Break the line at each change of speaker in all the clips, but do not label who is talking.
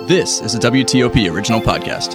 This is a WTOP original podcast.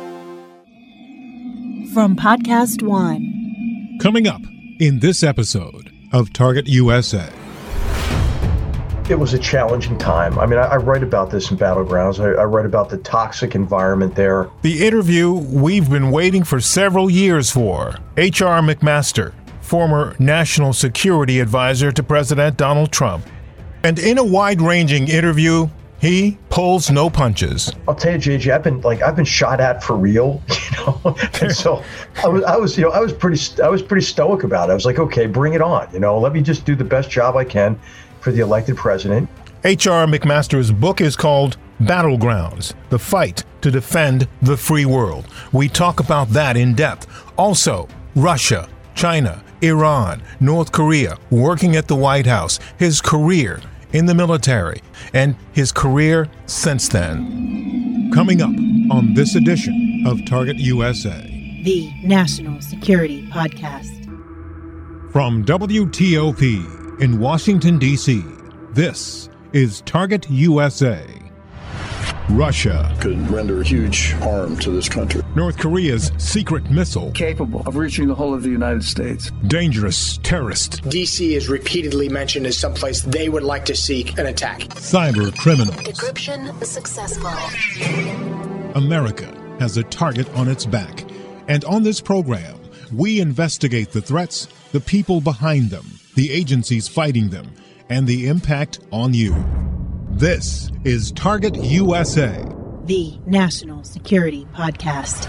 From Podcast One.
Coming up in this episode of Target USA.
It was a challenging time. I mean, I write about this in Battlegrounds. I write about the toxic environment there.
The interview we've been waiting for several years for. H.R. McMaster, former national security advisor to President Donald Trump. And in a wide-ranging interview, he pulls no punches.
I'll tell you, JJ, I've been shot at for real, And so I was pretty stoic about it. I was like, okay, bring it on. Let me just do the best job I can for the elected president.
H.R. McMaster's book is called Battlegrounds: The Fight to Defend the Free World. We talk about that in depth. Also, Russia, China, Iran, North Korea, working at the White House, his career in the military, and his career since then. Coming up on this edition of Target USA,
the National Security Podcast.
From WTOP in Washington, D.C., this is Target USA. Russia
could render huge harm to this country.
North Korea's secret missile.
Capable of reaching the whole of the United States.
Dangerous terrorist.
D.C. is repeatedly mentioned as someplace they would like to seek an attack.
Cyber criminals.
Decryption successful.
America has a target on its back. And on this program, we investigate the threats, the people behind them, the agencies fighting them, and the impact on you. This is Target USA,
the National Security Podcast.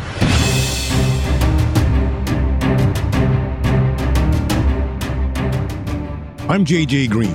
I'm JJ Green.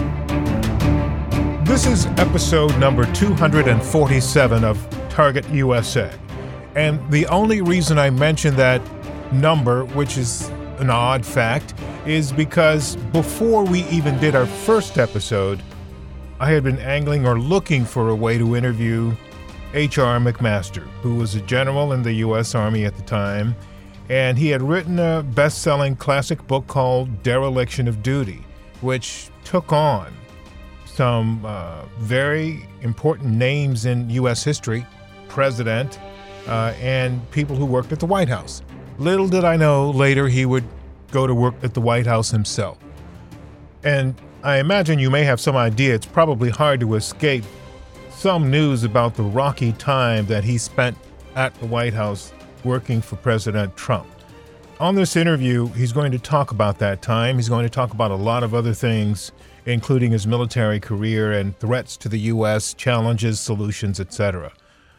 This is episode number 247 of Target USA. And the only reason I mention that number, which is an odd fact, is because before we even did our first episode, I had been angling or looking for a way to interview H.R. McMaster, who was a general in the U.S. Army at the time, and he had written a best-selling classic book called Dereliction of Duty, which took on some very important names in U.S. history, president, and people who worked at the White House. Little did I know later he would go to work at the White House himself. And I imagine you may have some idea it's probably hard to escape some news about the rocky time that he spent at the White House working for President Trump. On this interview, he's going to talk about that time. He's going to talk about a lot of other things, including his military career and threats to the U.S., challenges, solutions, etc.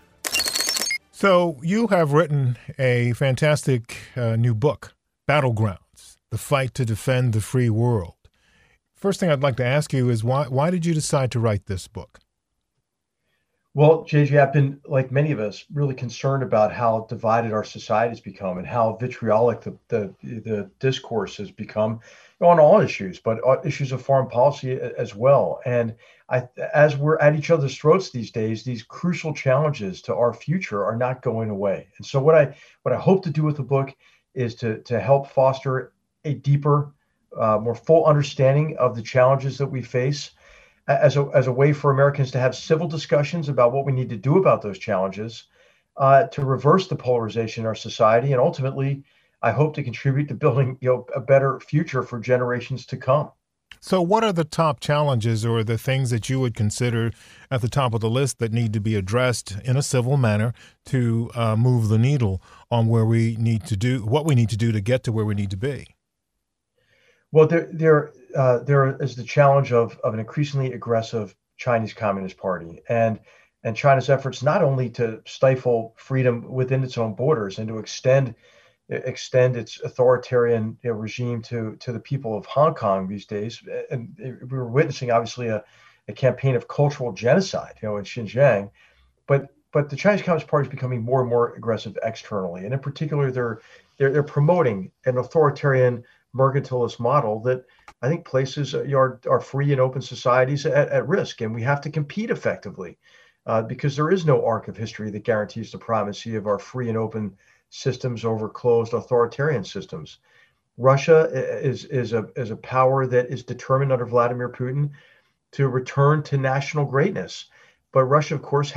So you have written a fantastic new book, Battlegrounds: The Fight to Defend the Free World. First thing I'd like to ask you is why did you decide to write this book?
Well, JJ, I've been, like many of us, really concerned about how divided our society has become and how vitriolic the discourse has become on all issues, but issues of foreign policy as well. And as we're at each other's throats these days, these crucial challenges to our future are not going away. And so what I hope to do with the book is to help foster a deeper, more full understanding of the challenges that we face as a way for Americans to have civil discussions about what we need to do about those challenges, to reverse the polarization in our society. And ultimately, I hope to contribute to building a better future for generations to come.
So what are the top challenges or the things that you would consider at the top of the list that need to be addressed in a civil manner to move the needle on what we need to do to get to where we need to be?
Well, there is the challenge of an increasingly aggressive Chinese Communist Party and China's efforts not only to stifle freedom within its own borders and to extend its authoritarian regime to the people of Hong Kong these days. And we were witnessing, obviously, a campaign of cultural genocide, in Xinjiang. But the Chinese Communist Party is becoming more and more aggressive externally, and in particular, they're promoting an authoritarian mercantilist model that I think places our free and open societies at risk, and we have to compete effectively because there is no arc of history that guarantees the primacy of our free and open systems over closed authoritarian systems. Russia is a power that is determined under Vladimir Putin to return to national greatness, but Russia, of course, has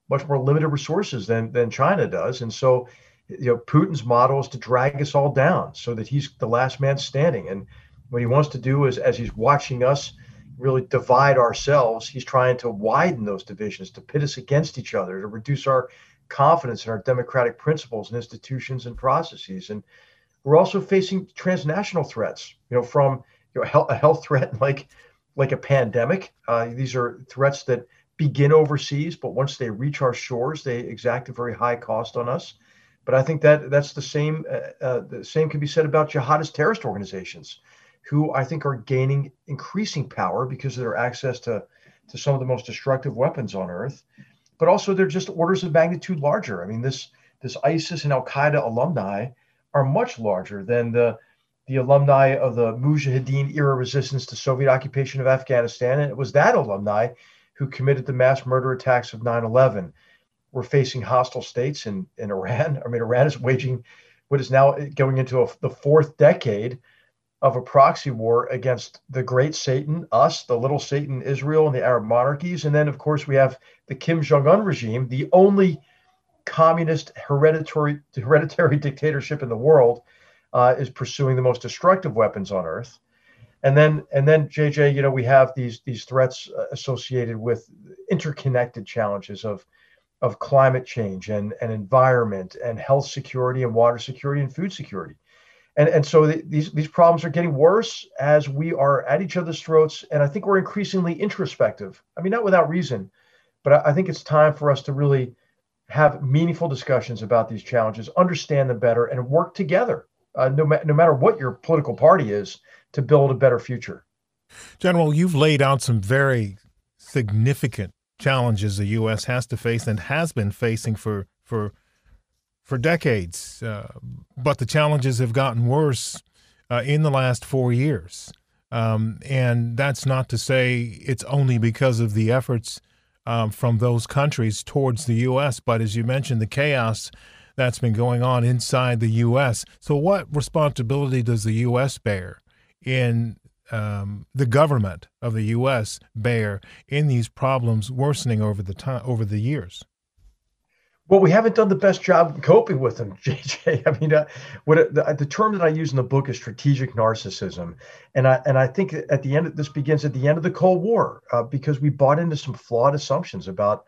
much more limited resources than China does. And so, Putin's model is to drag us all down so that he's the last man standing. And what he wants to do is, as he's watching us really divide ourselves, he's trying to widen those divisions, to pit us against each other, to reduce our confidence in our democratic principles and institutions and processes. And we're also facing transnational threats, from a health threat like a pandemic. These are threats that begin overseas, but once they reach our shores, they exact a very high cost on us. But I think that's the same. The same can be said about jihadist terrorist organizations, who I think are gaining increasing power because of their access to some of the most destructive weapons on earth. But also, they're just orders of magnitude larger. I mean, this ISIS and Al Qaeda alumni are much larger than the alumni of the Mujahideen era resistance to Soviet occupation of Afghanistan. And it was that alumni who committed the mass murder attacks of 9/11. We're facing hostile states in Iran. I mean, Iran is waging what is now going into the fourth decade of a proxy war against the great Satan, us, the little Satan, Israel, and the Arab monarchies. And then, of course, we have the Kim Jong-un regime, the only communist hereditary dictatorship in the world, is pursuing the most destructive weapons on earth. And then JJ, we have these threats associated with interconnected challenges of climate change and environment and health security and water security and food security. And so these problems are getting worse as we are at each other's throats. And I think we're increasingly introspective. I mean, not without reason, but I think it's time for us to really have meaningful discussions about these challenges, understand them better, and work together, no matter what your political party is, to build a better future.
General, you've laid out some very significant challenges the U.S. has to face and has been facing for decades, but the challenges have gotten worse in the last 4 years. And that's not to say it's only because of the efforts from those countries towards the U.S., but as you mentioned, the chaos that's been going on inside the U.S. So what responsibility does the U.S. bear in the government of the U.S. bear in these problems worsening over the years?
Well, we haven't done the best job coping with them, JJ. I mean, the term that I use in the book is strategic narcissism, and I think this begins at the end of the Cold War, because we bought into some flawed assumptions about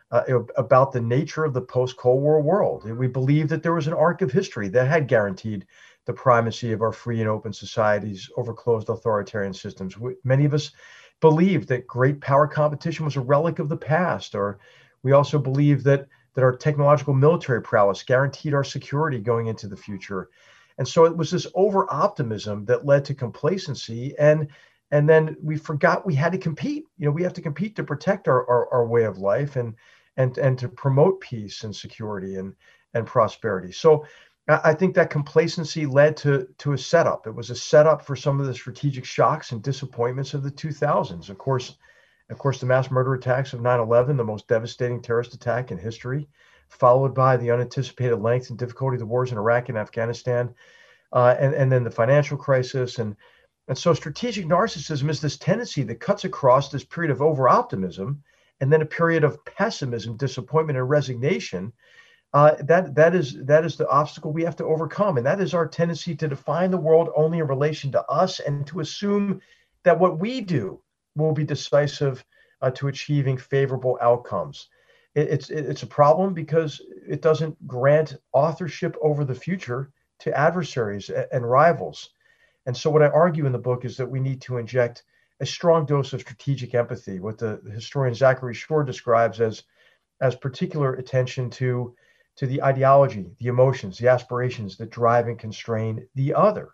the nature of the post-Cold War world. We believed that there was an arc of history that had guaranteed the primacy of our free and open societies over closed authoritarian systems. Many of us believed that great power competition was a relic of the past, or we also believed that our technological military prowess guaranteed our security going into the future. And so it was this over-optimism that led to complacency. And then we forgot we had to compete. We have to compete to protect our way of life and to promote peace and security and prosperity. So I think that complacency led to a setup. It was a setup for some of the strategic shocks and disappointments of the 2000s. Of course, the mass murder attacks of 9/11, the most devastating terrorist attack in history, followed by the unanticipated length and difficulty of the wars in Iraq and Afghanistan, and then the financial crisis. And so strategic narcissism is this tendency that cuts across this period of over-optimism and then a period of pessimism, disappointment, and resignation. That is the obstacle we have to overcome. And that is our tendency to define the world only in relation to us and to assume that what we do will be decisive to achieving favorable outcomes. It's a problem because it doesn't grant authorship over the future to adversaries and rivals. And so what I argue in the book is that we need to inject a strong dose of strategic empathy, what the historian Zachary Shore describes as particular attention to the ideology, the emotions, the aspirations that drive and constrain the other.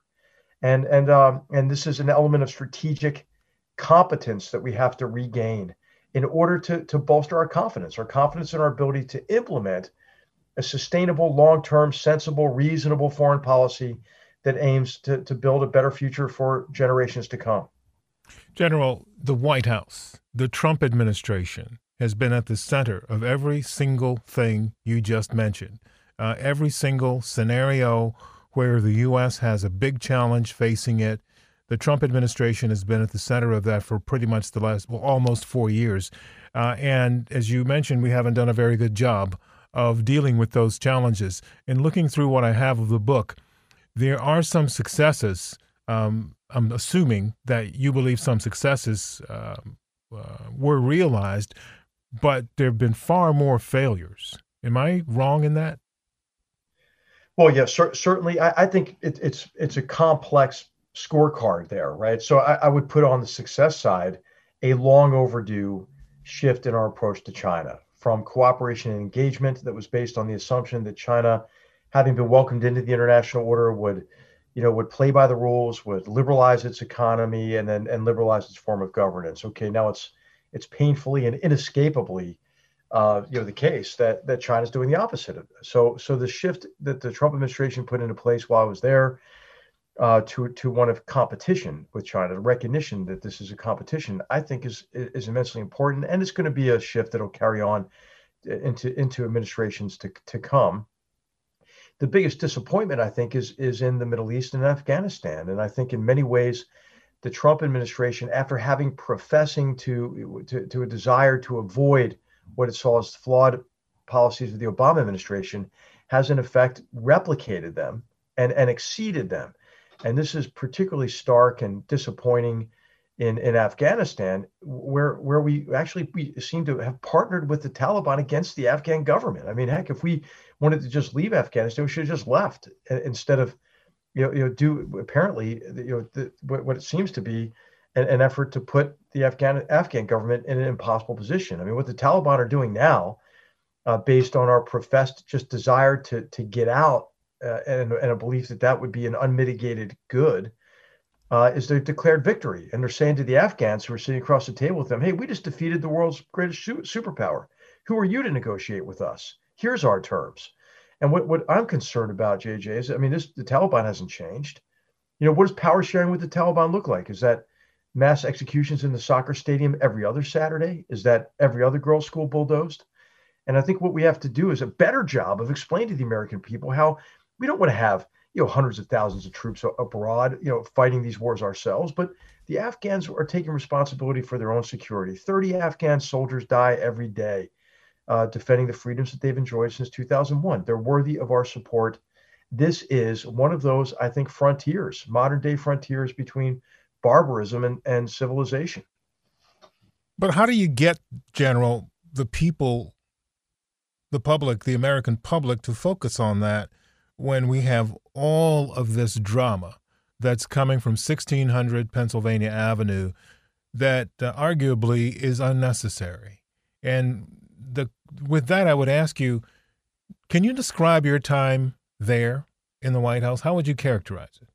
And this is an element of strategic competence that we have to regain in order to bolster our confidence in our ability to implement a sustainable, long-term, sensible, reasonable foreign policy that aims to build a better future for generations to come.
General, the White House, the Trump administration has been at the center of every single thing you just mentioned, every single scenario where the U.S. has a big challenge facing it. The Trump administration has been at the center of that for pretty much the last, almost 4 years. And as you mentioned, we haven't done a very good job of dealing with those challenges. And looking through what I have of the book, there are some successes. I'm assuming that you believe some successes were realized, but there have been far more failures. Am I wrong in that?
Well, yeah, certainly. I think it's a complex scorecard there, right? So I would put on the success side a long overdue shift in our approach to China from cooperation and engagement that was based on the assumption that China, having been welcomed into the international order, would play by the rules, would liberalize its economy, and liberalize its form of governance. Okay, now it's painfully and inescapably the case that China's doing the opposite of this. So the shift that the Trump administration put into place while I was there to one of competition with China, the recognition that this is a competition, I think is immensely important, and it's going to be a shift that'll carry on into administrations to come. The biggest disappointment, I think, is in the Middle East and Afghanistan, and I think in many ways, the Trump administration, after having professing to a desire to avoid what it saw as flawed policies of the Obama administration, has in effect replicated them and exceeded them. And this is particularly stark and disappointing in Afghanistan, where we seem to have partnered with the Taliban against the Afghan government. I mean, heck, if we wanted to just leave Afghanistan, we should have just left instead of do apparently what it seems to be an effort to put the Afghan government in an impossible position. I mean, what the Taliban are doing now, based on our professed just desire to get out and a belief that would be an unmitigated good, is they've declared victory. And they're saying to the Afghans who are sitting across the table with them, hey, we just defeated the world's greatest superpower. Who are you to negotiate with us? Here's our terms. And what I'm concerned about, JJ, is, I mean, the Taliban hasn't changed. What does power sharing with the Taliban look like? Is that mass executions in the soccer stadium every other Saturday? Is that every other girls' school bulldozed? And I think what we have to do is a better job of explaining to the American people how we don't want to have hundreds of thousands of troops abroad, fighting these wars ourselves, but the Afghans are taking responsibility for their own security. 30 Afghan soldiers die every day defending the freedoms that they've enjoyed since 2001. They're worthy of our support. This is one of those, I think, frontiers, modern day frontiers between barbarism and civilization.
But how do you get, General, the people, the public, the American public, to focus on that when we have all of this drama that's coming from 1600 Pennsylvania Avenue that arguably is unnecessary? And with that, I would ask you, can you describe your time there in the White House? How would you characterize it?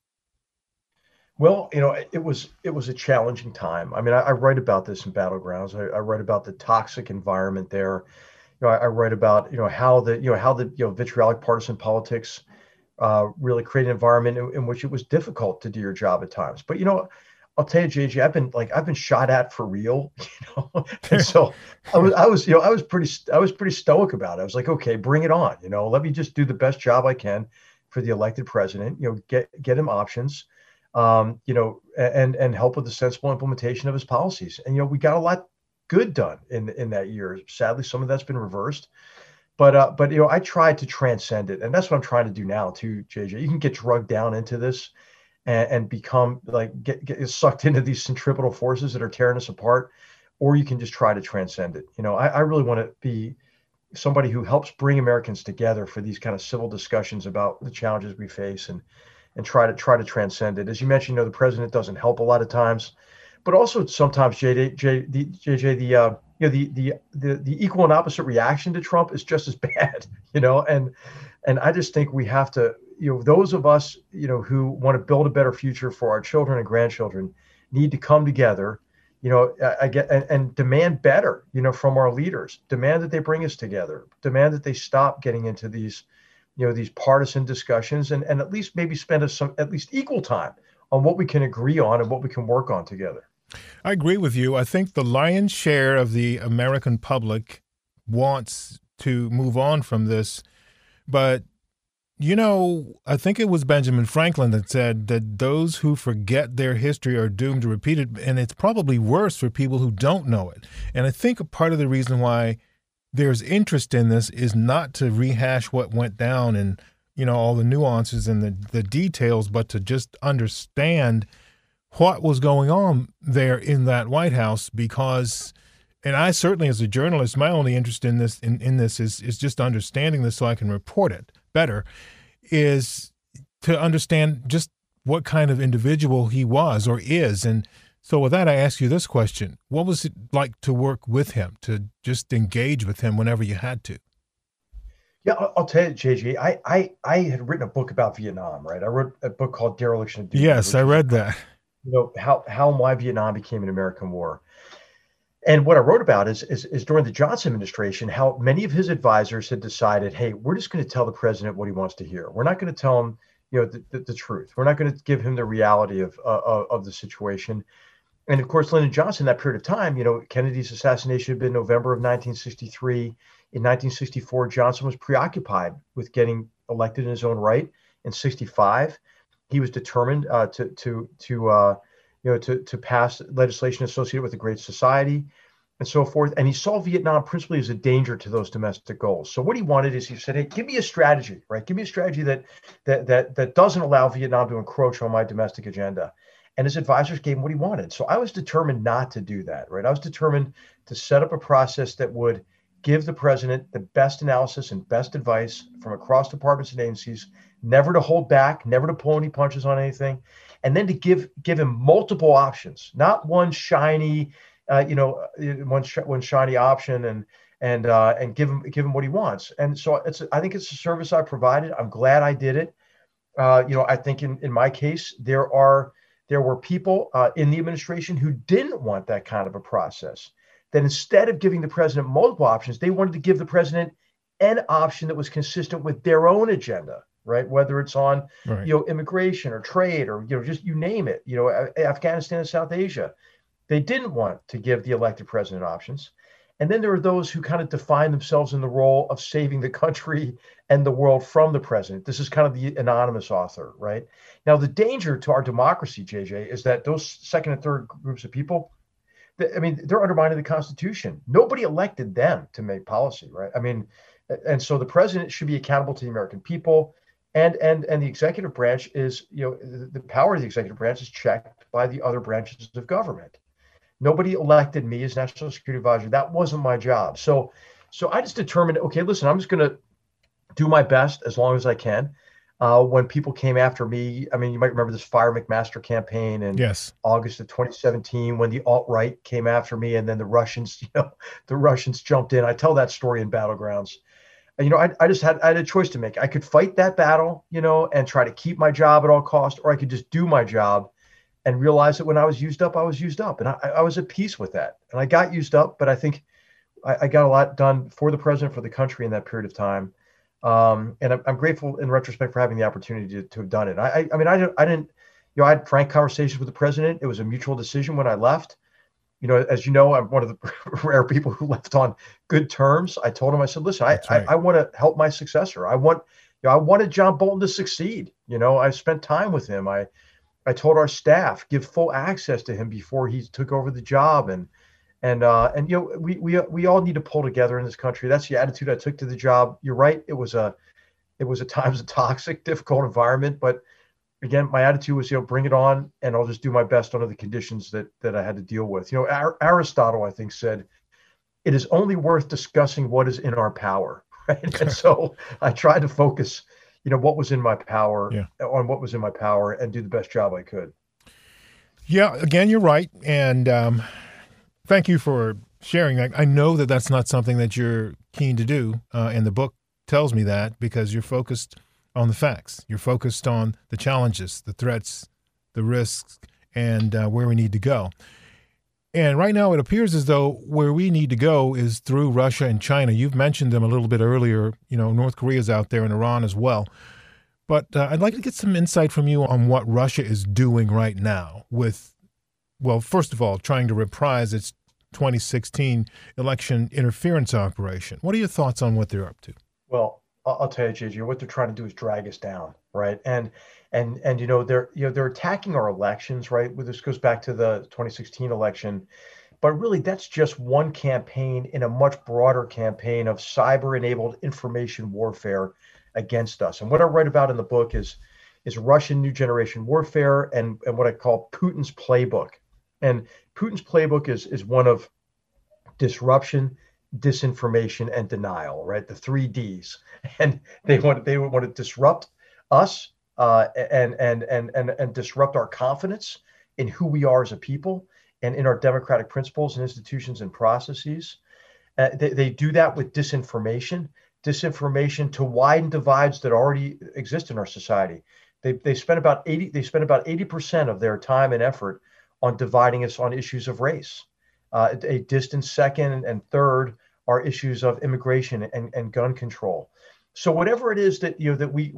Well, it was a challenging time. I mean, I write about this in Battlegrounds. I write about the toxic environment there. I write about how the vitriolic partisan politics really created an environment in which it was difficult to do your job at times. But I'll tell you, JJ, I've been shot at for real, and so I was pretty stoic about it. I was like, okay, bring it on, let me just do the best job I can for the elected president, get him options, and help with the sensible implementation of his policies. And we got a lot good done in that year. Sadly, some of that's been reversed. But I tried to transcend it, and that's what I'm trying to do now too, JJ. You can get drugged down into this and become get sucked into these centripetal forces that are tearing us apart, or you can just try to transcend it. I really want to be somebody who helps bring Americans together for these kind of civil discussions about the challenges we face and try to transcend it. As you mentioned, the president doesn't help a lot of times, but also sometimes, JJ, the equal and opposite reaction to Trump is just as bad, and I just think we have to, those of us, who want to build a better future for our children and grandchildren need to come together, and demand better, from our leaders, demand that they bring us together, demand that they stop getting into these, these partisan discussions and at least maybe spend at least equal time on what we can agree on and what we can work on together.
I agree with you. I think the lion's share of the American public wants to move on from this, but I think it was Benjamin Franklin that said that those who forget their history are doomed to repeat it, and it's probably worse for people who don't know it. And I think a part of the reason why there's interest in this is not to rehash what went down and, all the nuances and the details, but to just understand what was going on there in that White House because, and I certainly as a journalist, my only interest in this is just understanding this so I can report it better, is to understand just what kind of individual he was or is. And so with that, I ask you this question. What was it like to work with him, to just engage with him whenever you had to?
Yeah, I'll tell you, JJ, I had written a book about Vietnam, right? I wrote a book called Dereliction of Duty.
Yes, I read that.
How and why Vietnam became an American war. And what I wrote about is during the Johnson administration, how many of his advisors had decided, hey, we're just going to tell the president what he wants to hear. We're not going to tell him, the truth. We're not going to give him the reality of the situation. And of course, Lyndon Johnson, that period of time, Kennedy's assassination had been November of 1963. In 1964, Johnson was preoccupied with getting elected in his own right. In 65, he was determined to pass legislation associated with the Great Society and so forth. And he saw Vietnam principally as a danger to those domestic goals. So what he wanted is he said, hey, give me a strategy, right? Give me a strategy that doesn't allow Vietnam to encroach on my domestic agenda. And his advisors gave him what he wanted. So I was determined not to do that, right? I was determined to set up a process that would give the president the best analysis and best advice from across departments and agencies, never to hold back, never to pull any punches on anything, and then to give him multiple options, not one shiny, one shiny option, and give him what he wants. And so I think it's a service I provided. I'm glad I did it. I think in my case there were people in the administration who didn't want that kind of a process. That instead of giving the president multiple options, they wanted to give the president an option that was consistent with their own agenda, right? Whether it's on, immigration or trade or, just you name it, Afghanistan and South Asia. They didn't want to give the elected president options. And then there are those who kind of define themselves in the role of saving the country and the world from the president. This is kind of the anonymous author, right? Now, the danger to our democracy, JJ, is that those second and third groups of people, they're undermining the Constitution. Nobody elected them to make policy, right? And so the president should be accountable to the American people, and the executive branch is, the power of the executive branch is checked by the other branches of government. Nobody elected me as National Security Advisor. That wasn't my job. So I just determined, okay, listen, I'm just going to do my best as long as I can. When people came after me, you might remember this Fire McMaster campaign in August of 2017 when the alt-right came after me, and then the Russians jumped in. I tell that story in Battlegrounds. I had a choice to make. I could fight that battle, and try to keep my job at all costs, or I could just do my job and realize that when I was used up, I was used up. And I was at peace with that. And I got used up, but I think I got a lot done for the president, for the country in that period of time. And I'm grateful in retrospect for having the opportunity to have done it. I had frank conversations with the president. It was a mutual decision when I left. As you know, I'm one of the rare people who left on good terms. I told him, I said, listen, I want to help my successor. I wanted John Bolton to succeed. I spent time with him. I told our staff, give full access to him before he took over the job. And we all need to pull together in this country. That's the attitude I took to the job. You're right. It was at times a toxic, difficult environment, but again, my attitude was, bring it on, and I'll just do my best under the conditions that I had to deal with. Aristotle, I think, said, it is only worth discussing what is in our power, right? And so I tried to focus, what was in my power on what was in my power and do the best job I could.
Yeah, again, you're right. And thank you for sharing that. I know that that's not something that you're keen to do, and the book tells me that because you're focused on the facts. You're focused on the challenges, the threats, the risks, and where we need to go. And right now it appears as though where we need to go is through Russia and China. You've mentioned them a little bit earlier. North Korea's out there and Iran as well. But I'd like to get some insight from you on what Russia is doing right now with, well, first of all, trying to reprise its 2016 election interference operation. What are your thoughts on what they're up to?
Well, I'll tell you, JJ, what they're trying to do is drag us down, right? And they're attacking our elections, right? Well, this goes back to the 2016 election, but really that's just one campaign in a much broader campaign of cyber-enabled information warfare against us. And what I write about in the book is Russian new generation warfare and what I call Putin's playbook. And Putin's playbook is one of disruption, disinformation, and denial, right? The 3 Ds. And they want to disrupt us and disrupt our confidence in who we are as a people and in our democratic principles and institutions and processes. They do that with disinformation to widen divides that already exist in our society. They spend about 80% of their time and effort on dividing us on issues of race. A distant second and third are issues of immigration and gun control. So whatever it is that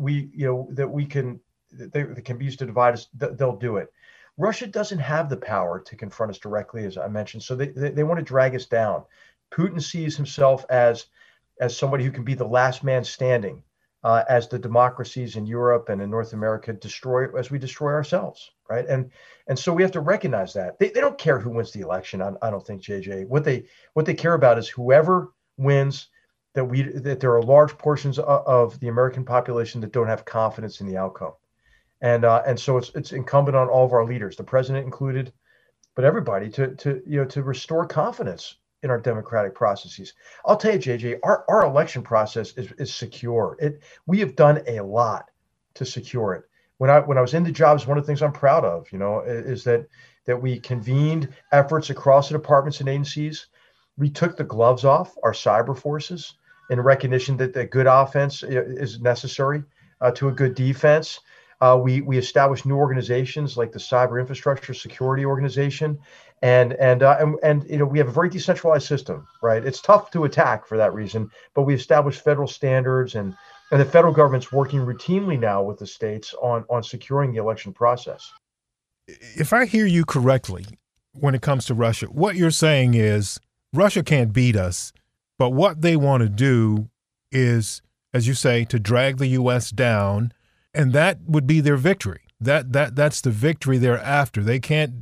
can be used to divide us, they'll do it. Russia doesn't have the power to confront us directly, as I mentioned. So they want to drag us down. Putin sees himself as somebody who can be the last man standing as the democracies in Europe and in North America as we destroy ourselves, right? And so we have to recognize that. They don't care who wins the election, I don't think, JJ. What they care about is whoever wins, that there are large portions of the American population that don't have confidence in the outcome. And so it's incumbent on all of our leaders, the president included, but everybody to restore confidence in our democratic processes. I'll tell you, JJ, our election process is secure. We have done a lot to secure it. When I was in the job, one of the things I'm proud of, is that we convened efforts across the departments and agencies. We took the gloves off our cyber forces in recognition that the good offense is necessary to a good defense. We established new organizations like the Cyber Infrastructure Security Organization, and we have a very decentralized system, right? It's tough to attack for that reason, but we established federal standards, and the federal government's working routinely now with the states on securing the election process.
If I hear you correctly, when it comes to Russia, what you're saying is Russia can't beat us, but what they want to do is, as you say, to drag the U.S. down. And that would be their victory. That's the victory they're after. They can't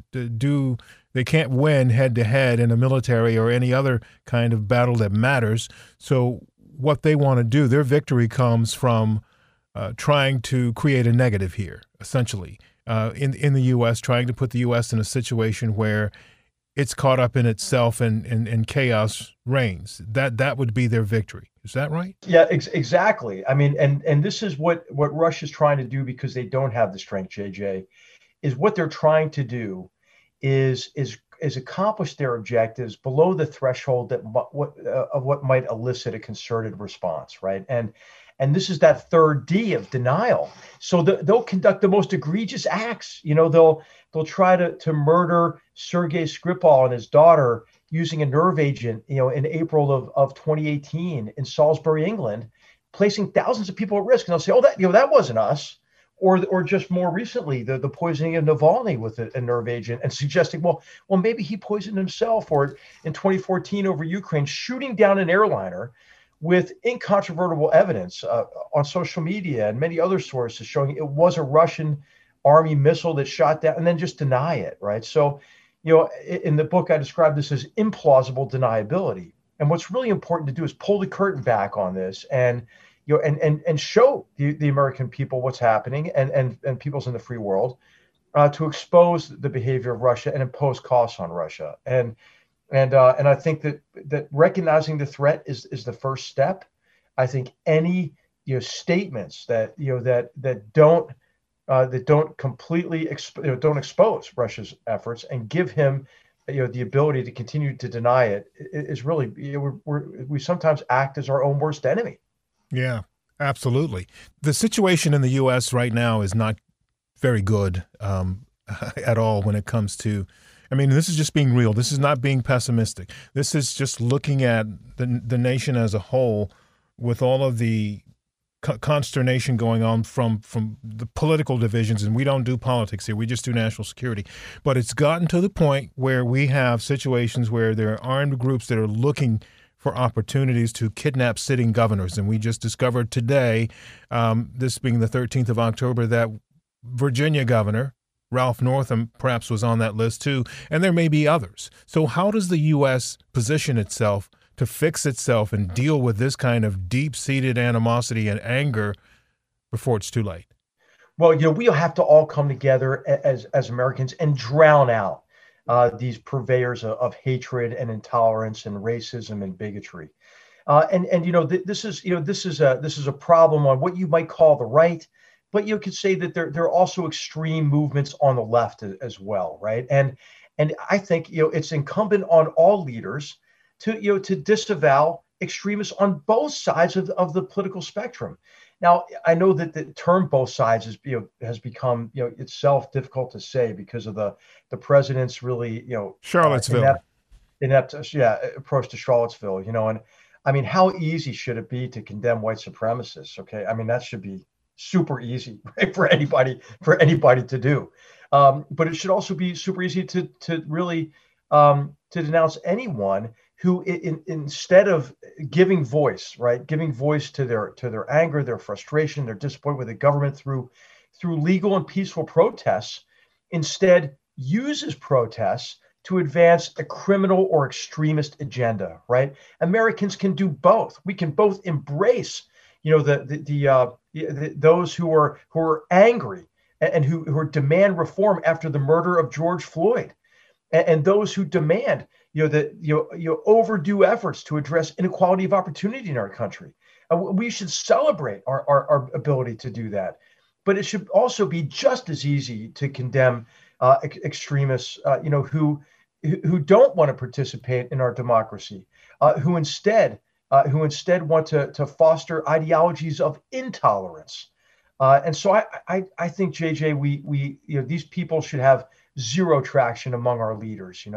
win head to head in a military or any other kind of battle that matters. So what they want to do, their victory comes from trying to create a negative here, essentially, in the U.S., trying to put the U.S. in a situation where it's caught up in itself and chaos reigns. That would be their victory. Is that right?
Yeah, exactly. I mean, and this is what Russia's trying to do because they don't have the strength, JJ, is what they're trying to do is accomplish their objectives below the threshold of what might elicit a concerted response, right? And this is that 3rd D of denial. So they'll conduct the most egregious acts. They'll try to murder Sergei Skripal and his daughter using a nerve agent, in April of 2018 in Salisbury, England, placing thousands of people at risk. And they'll say, oh, that wasn't us. Or just more recently, the poisoning of Navalny with a nerve agent, and suggesting, well, maybe he poisoned himself. Or in 2014 over Ukraine, shooting down an airliner with incontrovertible evidence on social media and many other sources showing it was a Russian army missile that shot down, and then just deny it, right? So, in the book, I describe this as implausible deniability. And what's really important to do is pull the curtain back on this and show the American people what's happening and peoples in the free world to expose the behavior of Russia and impose costs on Russia. And I think that recognizing the threat is the first step. I think any statements that don't completely don't expose Russia's efforts and give him the ability to continue to deny it is really we sometimes act as our own worst enemy.
Yeah, absolutely. The situation in the U.S. right now is not very good at all when it comes to. I mean, this is just being real. This is not being pessimistic. This is just looking at the nation as a whole with all of the consternation going on from the political divisions. And we don't do politics here. We just do national security. But it's gotten to the point where we have situations where there are armed groups that are looking for opportunities to kidnap sitting governors. And we just discovered today, this being the 13th of October, that Virginia governor Ralph Northam perhaps was on that list too, and there may be others. So how does the U.S. position itself to fix itself and deal with this kind of deep-seated animosity and anger before it's too late?
Well, we'll have to all come together as Americans and drown out these purveyors of hatred and intolerance and racism and bigotry. This is a problem on what you might call the right, but you could say that there are also extreme movements on the left as well, right? And I think it's incumbent on all leaders to disavow extremists on both sides of the political spectrum. Now, I know that the term "both sides" has become itself difficult to say because of the president's really
Charlottesville
inept approach to Charlottesville. And I mean, how easy should it be to condemn white supremacists? Okay, I mean that should be super easy, right, for anybody to do. But it should also be super easy to really to denounce anyone who, instead of giving voice to their anger, their frustration, their disappointment with the government through legal and peaceful protests, instead uses protests to advance a criminal or extremist agenda. Right? Americans can do both. We can both embrace, those who are angry and who demand reform after the murder of George Floyd, and those who demand overdue efforts to address inequality of opportunity in our country. We should celebrate our ability to do that, but it should also be just as easy to condemn extremists, who don't want to participate in our democracy, who instead want to foster ideologies of intolerance. And so I think, JJ, we these people should have zero traction among our leaders,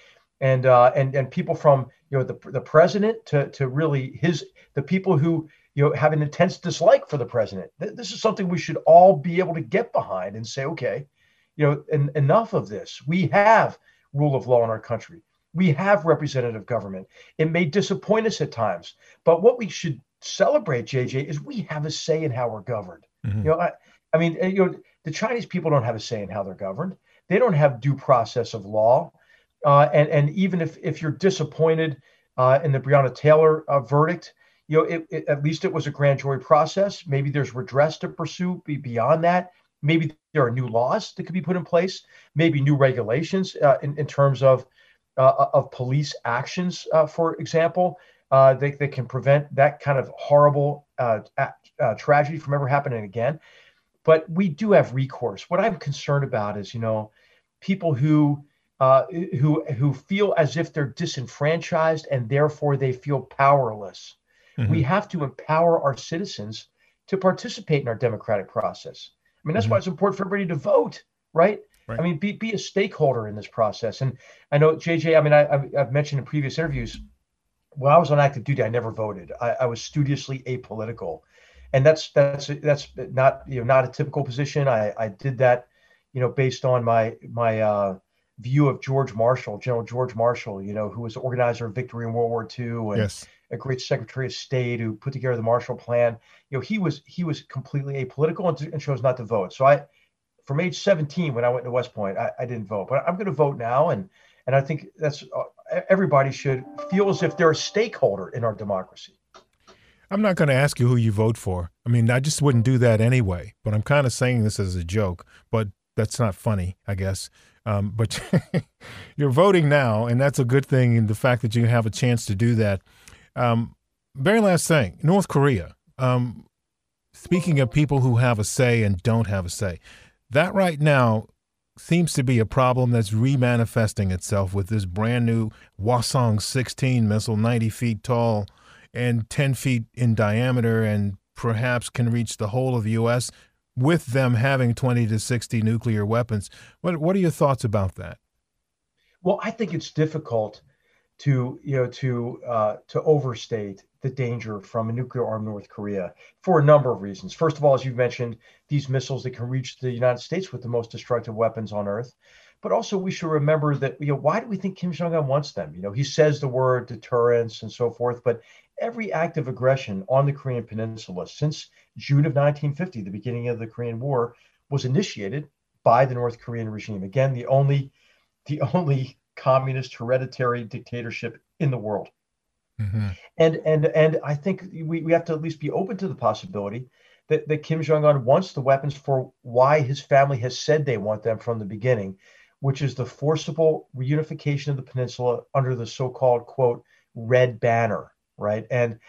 and people from the president to really the people who have an intense dislike for the president. This is something we should all be able to get behind and say, okay, enough of this. We have rule of law in our country. We have representative government. It may disappoint us at times, but what we should celebrate, JJ, is we have a say in how we're governed. Mm-hmm. The Chinese people don't have a say in how they're governed. They don't have due process of law. And even if you're disappointed in the Breonna Taylor verdict, at least it was a grand jury process. Maybe there's redress to pursue beyond that. Maybe there are new laws that could be put in place. Maybe new regulations in terms of police actions, for example, they can prevent that kind of horrible tragedy from ever happening again. But we do have recourse. What I'm concerned about is, people who feel as if they're disenfranchised and therefore they feel powerless. Mm-hmm. We have to empower our citizens to participate in our democratic process. I mean, that's mm-hmm. why it's important for everybody to vote, right? I mean, be a stakeholder in this process. And I know, JJ, I've mentioned in previous interviews, when I was on active duty, I never voted. I was studiously apolitical. And that's not a typical position. I did that, based on my view of George Marshall, General George Marshall, who was the organizer of victory in World War II and yes. a great Secretary of State who put together the Marshall Plan. He was completely apolitical and chose not to vote. So from age 17, when I went to West Point, I didn't vote, but I'm going to vote now. And I think that's everybody should feel as if they're a stakeholder in our democracy.
I'm not going to ask you who you vote for. I mean, I just wouldn't do that anyway, but I'm kind of saying this as a joke, but that's not funny, I guess. But you're voting now, and that's a good thing in the fact that you have a chance to do that. Very last thing, North Korea. Speaking of people who have a say and don't have a say, that right now seems to be a problem that's remanifesting itself with this brand new Hwasong-16 missile, 90 feet tall and 10 feet in diameter, and perhaps can reach the whole of the U.S., with them having 20 to 60 nuclear weapons. What are your thoughts about that?
Well, I think it's difficult to overstate the danger from a nuclear-armed North Korea for a number of reasons. First of all, as you mentioned, these missiles that can reach the United States with the most destructive weapons on Earth. But also we should remember that, why do we think Kim Jong-un wants them? He says the word deterrence and so forth, but every act of aggression on the Korean Peninsula since June of 1950, the beginning of the Korean War, was initiated by the North Korean regime. Again, the only communist hereditary dictatorship in the world. Mm-hmm. And I think we have to at least be open to the possibility that Kim Jong-un wants the weapons for why his family has said they want them from the beginning, which is the forcible reunification of the peninsula under the so-called, quote, red banner, right? And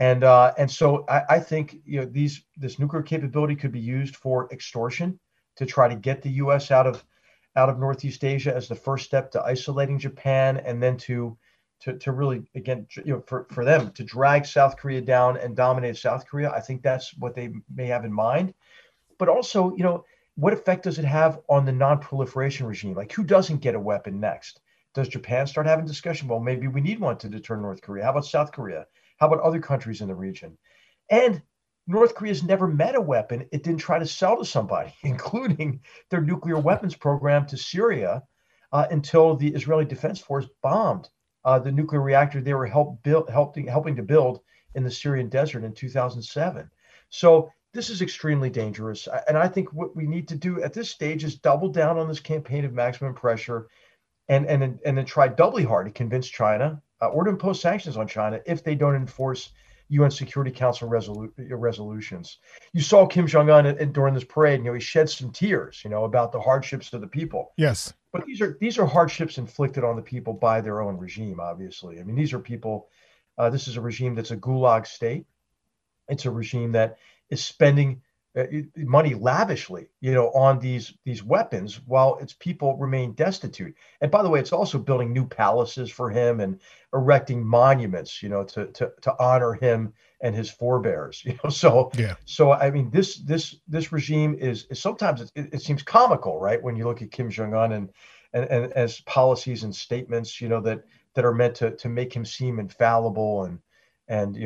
so I think this nuclear capability could be used for extortion to try to get the U.S. out of Northeast Asia as the first step to isolating Japan, and then to really, again, for them to drag South Korea down and dominate South Korea. I think that's what they may have in mind. But also, what effect does it have on the non-proliferation regime? Like, who doesn't get a weapon next? Does Japan start having discussion? Well, maybe we need one to deter North Korea. How about South Korea? How about other countries in the region? And North Korea's never met a weapon it didn't try to sell to somebody, including their nuclear weapons program to Syria, until the Israeli Defense Force bombed the nuclear reactor they were helping to build in the Syrian desert in 2007. So this is extremely dangerous. And I think what we need to do at this stage is double down on this campaign of maximum pressure and then try doubly hard to convince China or to impose sanctions on China if they don't enforce UN Security Council resolutions. You saw Kim Jong-un during this parade, he shed some tears, about the hardships to the people.
Yes.
But these are hardships inflicted on the people by their own regime, obviously. I mean, these are people, this is a regime that's a gulag state. It's a regime that is spending money lavishly, on these weapons while its people remain destitute. And by the way, it's also building new palaces for him and erecting monuments, to honor him and his forebears. So I mean, this regime is sometimes it seems comical, right? When you look at Kim Jong-un and as policies and statements, that are meant to make him seem infallible with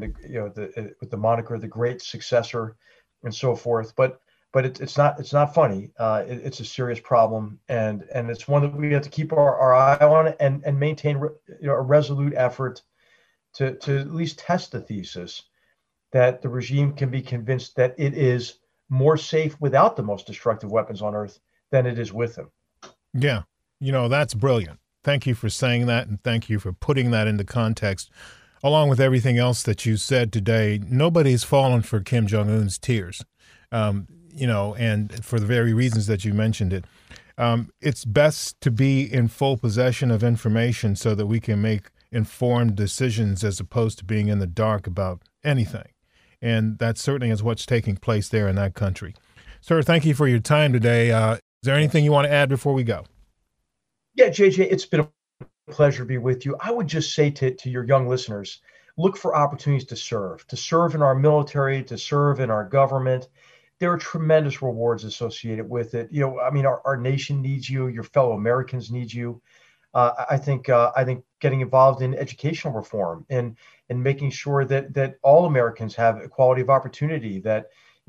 the moniker the great successor and so forth, but it's not funny. It's a serious problem, and it's one that we have to keep our eye on and maintain a resolute effort to at least test the thesis that the regime can be convinced that it is more safe without the most destructive weapons on earth than it is with them.
Yeah, that's brilliant. Thank you for saying that, and thank you for putting that into context. Along with everything else that you said today, nobody's fallen for Kim Jong-un's tears, and for the very reasons that you mentioned it. It's best to be in full possession of information so that we can make informed decisions as opposed to being in the dark about anything. And that certainly is what's taking place there in that country. Sir, thank you for your time today. Is there anything you want to add before we go?
Yeah, JJ, it's been a pleasure to be with you. I would just say to your young listeners, look for opportunities to serve in our military, to serve in our government. There are tremendous rewards associated with it. Our nation needs you. Your fellow Americans need you. I think getting involved in educational reform and making sure that all Americans have equality of opportunity, that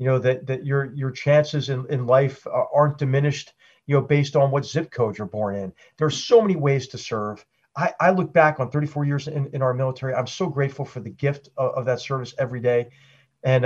your chances in life aren't diminished based on what zip code you're born in. There are so many ways to serve. I look back on 34 years in our military. I'm so grateful for the gift of that service every day. And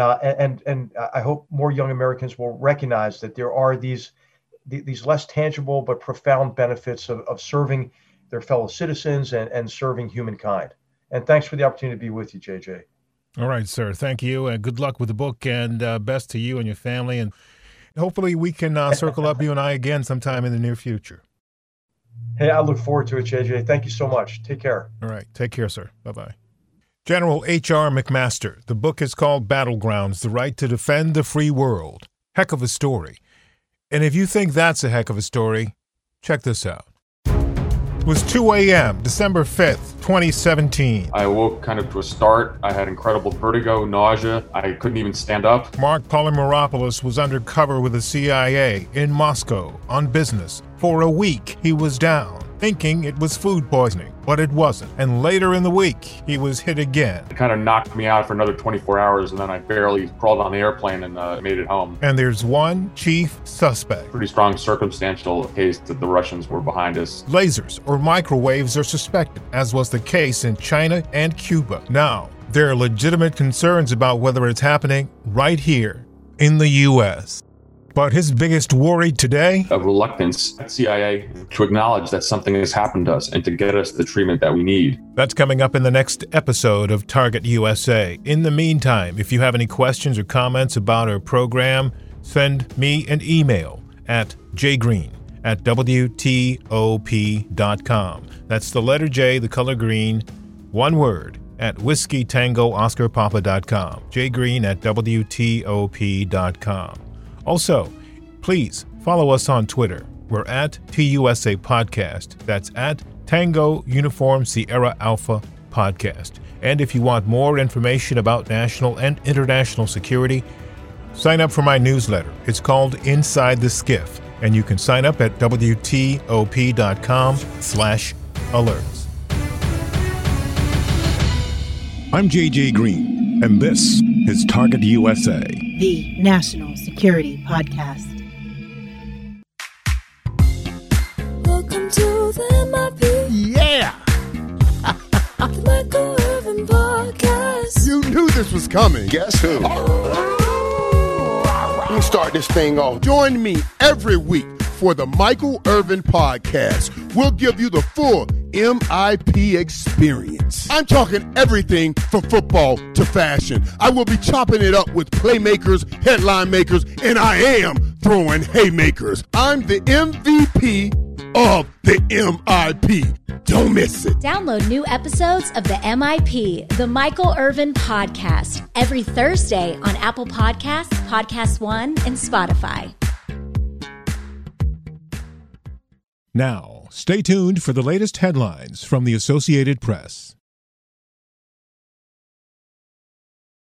I hope more young Americans will recognize that there are these less tangible but profound benefits of serving their fellow citizens and serving humankind. And thanks for the opportunity to be with you, JJ.
All right, sir. Thank you. And good luck with the book, and best to you and your family. And hopefully we can circle up, you and I, again sometime in the near future.
Hey, I look forward to it, JJ. Thank you so much. Take care.
All right. Take care, sir. Bye-bye. General H.R. McMaster. The book is called Battlegrounds, The Right to Defend the Free World. Heck of a story. And if you think that's a heck of a story, check this out. It was 2 a.m., December 5th, 2017.
I awoke kind of to a start. I had incredible vertigo, nausea. I couldn't even stand up.
Mark Polymeropoulos was undercover with the CIA in Moscow on business. For a week, he was down. thinking it was food poisoning, but it wasn't. And later in the week, he was hit again.
It kind of knocked me out for another 24 hours, and then I barely crawled on the airplane and made it home.
And there's one chief suspect.
Pretty strong circumstantial case that the Russians were behind us.
Lasers or microwaves are suspected, as was the case in China and Cuba. Now, there are legitimate concerns about whether it's happening right here in the U.S. But his biggest worry today?
A reluctance at CIA to acknowledge that something has happened to us and to get us the treatment that we need.
That's coming up in the next episode of Target USA. In the meantime, if you have any questions or comments about our program, send me an email at jgreen@WTOP.com. That's the letter J, the color green, one word, at whiskeytangooscarpapa.com. jgreen@WTOP.com. Also, please follow us on Twitter. We're at TUSA Podcast. That's at Tango Uniform Sierra Alpha Podcast. And if you want more information about national and international security, sign up for my newsletter. It's called Inside the Skiff, and you can sign up at WTOP.com/alerts.
I'm JJ Green, and this is Target USA,
the National Security Podcast.
Welcome to the MIP.
Yeah!
The Michael Irvin Podcast.
You knew this was coming.
Guess who?
Let me start this thing off. Join me every week for the Michael Irvin Podcast. We'll give you the full MIP experience. I'm talking everything from football to fashion. I will be chopping it up with playmakers, headline makers, and I am throwing haymakers. I'm the MVP of the MIP. Don't miss it.
Download new episodes of the MIP, the Michael Irvin Podcast, every Thursday on Apple Podcasts, Podcast One, and Spotify.
Now, stay tuned for the latest headlines from the Associated Press.